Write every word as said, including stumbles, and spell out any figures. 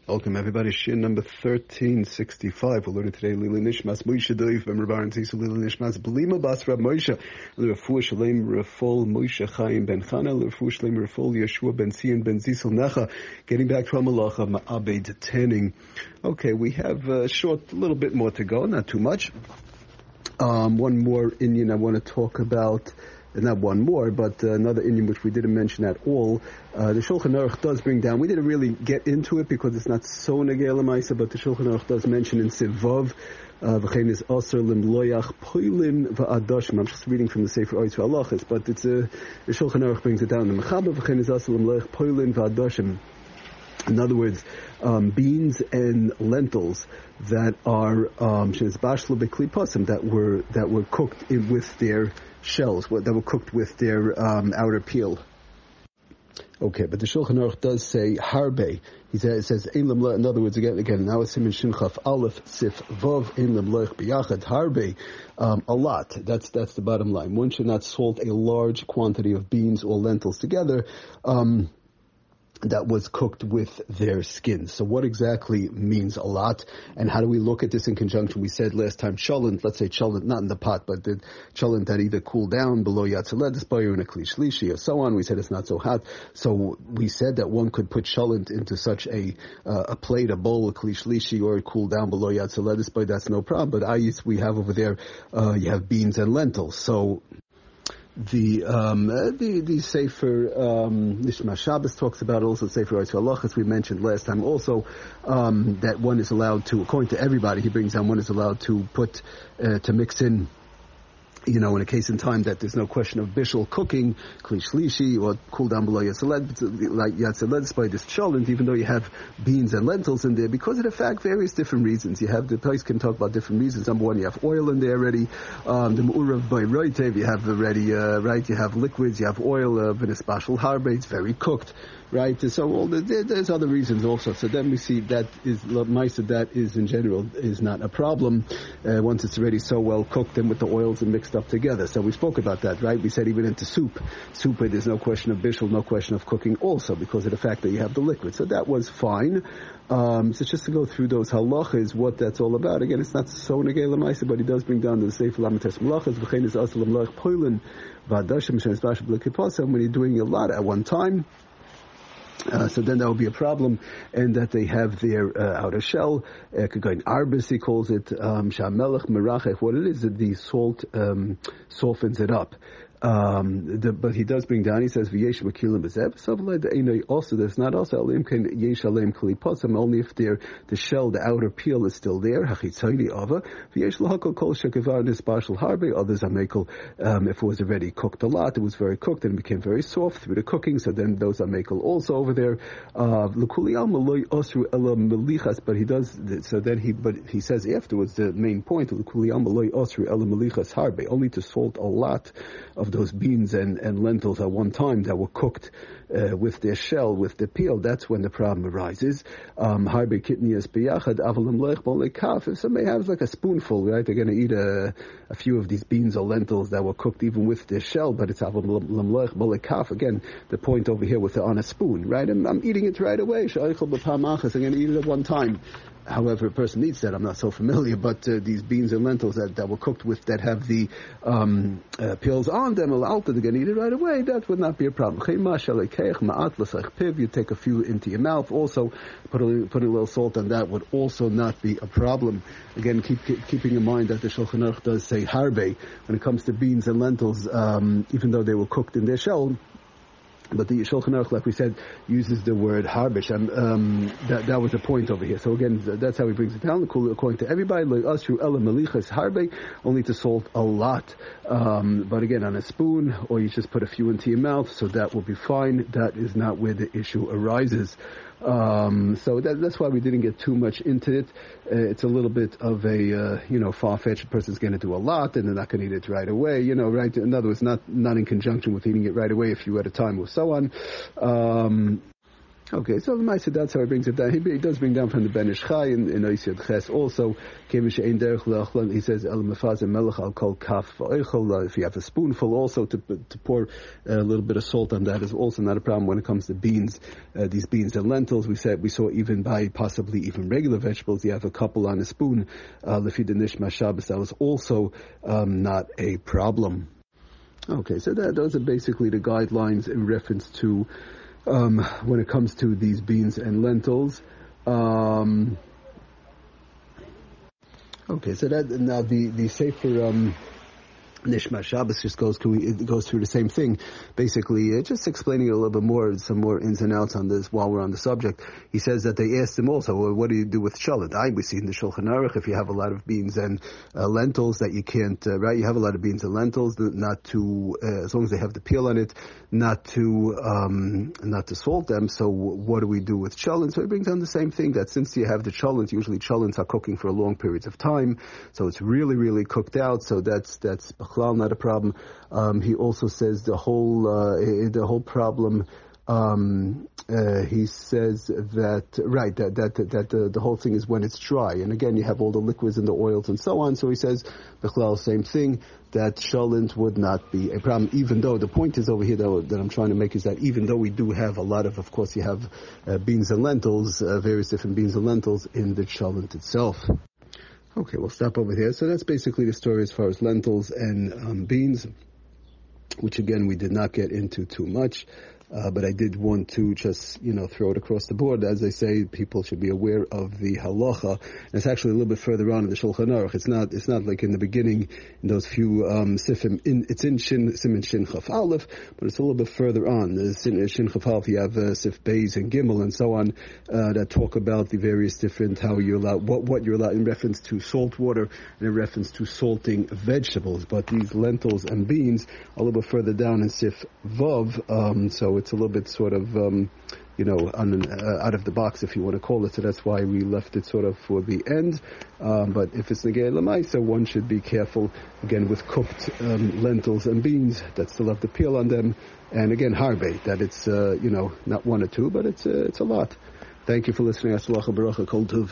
Welcome everybody. Shin number thirteen sixty-five. We're learning today Lili Nishmas Moshe Doiv Ben Rabban Tisu Lili Nishmas Blima Bas Rab Moshe L'Refu Shalem Rafol Moshe Chaim Ben Chana L'Refu Shalem Rafol Yeshua Ben Zion Ben Zisel Necha. Getting back to Amalacha Ma'abed Tanning. Okay, we have a short, little bit more to go, not too much. Um, one more Indian I want to talk about. Not one more, but uh, another Indian which we didn't mention at all. Uh, the Shulchan Aruch does bring down. We didn't really get into it because it's not so negei l'maisa, but the Shulchan Aruch does mention in Sivav, v'chein is aser limloyach poilin va'adashim. I'm just reading from the Sefer Oitz Halachos, but it's a the Shulchan Aruch brings it down. The Mechaber v'chein is aser limloyach poilin va'adashim. In other words, um, beans and lentils that are um, that were that were cooked in, with their shells, that were cooked with their um, outer peel. Okay, but the Shulchan Aruch does say harbe. He says, it says in other words, again, again. Now it's Siman Shin Chaf Aleph Sif Vav in lemloich biyachad harbe. Um, a lot. That's that's the bottom line. One should not salt a large quantity of beans or lentils together. Um, that was cooked with their skins. So what exactly means a lot, and how do we look at this in conjunction? We said last time cholent, let's say cholent, not in the pot, but the cholent that either cooled down below yatzaledis or in a kli shlishi or so on. We said it's not so hot. So we said that one could put cholent into such a uh, a plate, a bowl, a kli shlishi, or cool down below yatzaledis, but that's no problem. But ayis we have over there, uh, you have beans and lentils. So The um, uh, the the Sefer um, Nishma Shabbos talks about it, also Sefer Oitz Halachos we mentioned last time also um, that one is allowed to, according to everybody, he brings down one is allowed to put uh, to mix in, you know, in a case in time that there's no question of bishul cooking, kli shlishi, or cool down below yatzaled, like yatzaled by this cholent, even though you have beans and lentils in there, because of the fact various different reasons. You have, the place can talk about different reasons. Number one, you have oil in there already. Um, the mu'urav by roitev, you have already, uh, right, you have liquids, you have oil, uh, v'nespashal harbe, it's very cooked. Right, so all the, there's other reasons also. So then we see that is Maisa, that is in general is not a problem uh, once it's already so well cooked and with the oils and mixed up together. So we spoke about that, right? We said even into soup, soup there's no question of bishul, no question of cooking, also because of the fact that you have the liquid. So that was fine. Um, so just to go through those halachas, what that's all about. Again, it's not so negei l'maisa, but he does bring down the Sefer Lamites Malachas v'chein is asel l'mloich poilin v'adashim shenes bashab l'kipasam when you're doing a lot at one time. Uh, so then that would be a problem, and that they have their uh, outer shell. Uh, Arbis, he calls it shamelech merachech. What it is, that the salt um, softens it up. Um, the, but he does bring down, he says, V'yesh makilim b'zev, also, there's not also, alim ken yesh alem kalipotzim, only if they're, the shell, the outer peel is still there, hachitzayni ava, V'yesh lahakol kol shekevar nisbashal harbe, others are makel, um, if it was already cooked a lot, it was very cooked and it became very soft through the cooking, so then those are makel also over there. Uh, L'kuli alma loy osru elam melichas, but he does, so then he, but he says afterwards, the main point, L'kuli alma loy osru elam melichas harbe, only to salt a lot of those beans and, and lentils at one time that were cooked uh, with their shell, with the peel, that's when the problem arises. Harbe kitnias biyachad avalim lech bolekaf. If somebody has like a spoonful, right, they're going to eat a, a few of these beans or lentils that were cooked even with their shell, but it's avalim lech bolekaf. Again, the point over here with the on a spoon, right? I'm, I'm eating it right away. I'm going to eat it at one time. However, a person needs that. I'm not so familiar, but uh, these beans and lentils that, that were cooked with, that have the um, uh, peels on them, they're going to eat it right away. That would not be a problem. You take a few into your mouth. Also, put a, put a little salt on that would also not be a problem. Again, keep, keep keeping in mind that the Shulchan Aruch does say harbe when it comes to beans and lentils, um, even though they were cooked in their shell. But the Shulchan Aruch, like we said, uses the word harbish, and um, that that was the point over here. So again, that's how he brings it down. According to everybody, like asru ela melichas harbe, only to salt a lot. Um, but again, on a spoon, or you just put a few into your mouth, so that will be fine. That is not where the issue arises. Um, so that, that's why we didn't get too much into it. Uh, it's a little bit of a, uh, you know, far-fetched. A person's going to do a lot and they're not going to eat it right away, you know, right? In other words, not, not in conjunction with eating it right away if you at a time or so on. Um, Okay, so the Maisa, that's how he brings it down. He, he does bring down from the Ben Ish Chai in, in Oisiyad Ches also. He says, El Mefazeh Melech Al Kol Kaf V'Oichel. If you have a spoonful also to to pour a little bit of salt on that is also not a problem when it comes to beans. Uh, these beans and lentils, we said, we saw even by possibly even regular vegetables, you have a couple on a spoon. Lefi the Nishma Shabbos, that was also um, not a problem. Okay, so that those are basically the guidelines in reference to Um, when it comes to these beans and lentils. Um, okay, so that now the the Sefer um, Nishma Shabbos just goes through it goes through the same thing, basically uh, just explaining a little bit more, some more ins and outs on this while we're on the subject. He says that they asked him also, well, what do you do with shalit? I we see in the Shulchan Aruch, if you have a lot of beans and uh, lentils, that you can't uh, right. You have a lot of beans and lentils, not to uh, as long as they have the peel on it, not to um, not to salt them. So what do we do with cholent? So he brings down the same thing, that since you have the cholent, usually cholents are cooking for long periods of time, so it's really really cooked out. So that's that's not a problem. Um, he also says the whole uh, the whole problem. Um, uh, he says that right that that that the, the whole thing is when it's dry, and again you have all the liquids and the oils and so on. So he says the same thing, that cholent would not be a problem. Even though the point is over here though, that I'm trying to make is that even though we do have a lot of, of course, you have uh, beans and lentils, uh, various different beans and lentils in the cholent itself. Okay, we'll stop over here. So that's basically the story as far as lentils and um, beans, which again we did not get into too much. Uh, but I did want to just, you know, throw it across the board. As I say, people should be aware of the halacha. And it's actually a little bit further on in the Shulchan Aruch. It's not, it's not like in the beginning, in those few um, sifim. In, it's in Shin, Siman Shin Chaf Aleph, but it's a little bit further on. The Shin, Shin Chaf Aleph, you have uh, Sif Beis and Gimel and so on, uh, that talk about the various different, how you're allowed, what, what you're allowed in reference to salt water and in reference to salting vegetables. But these lentils and beans are a little bit further down in Sif Vav, um, so it's a little bit sort of, um, you know, un, uh, out of the box, if you want to call it. So that's why we left it sort of for the end. Um, but if it's negei l'maisa, one should be careful, again, with cooked um, lentils and beans that still have the peel on them. And again, harbe, that it's, uh, you know, not one or two, but it's, uh, it's a lot. Thank you for listening. Aslacha baracha kol tov.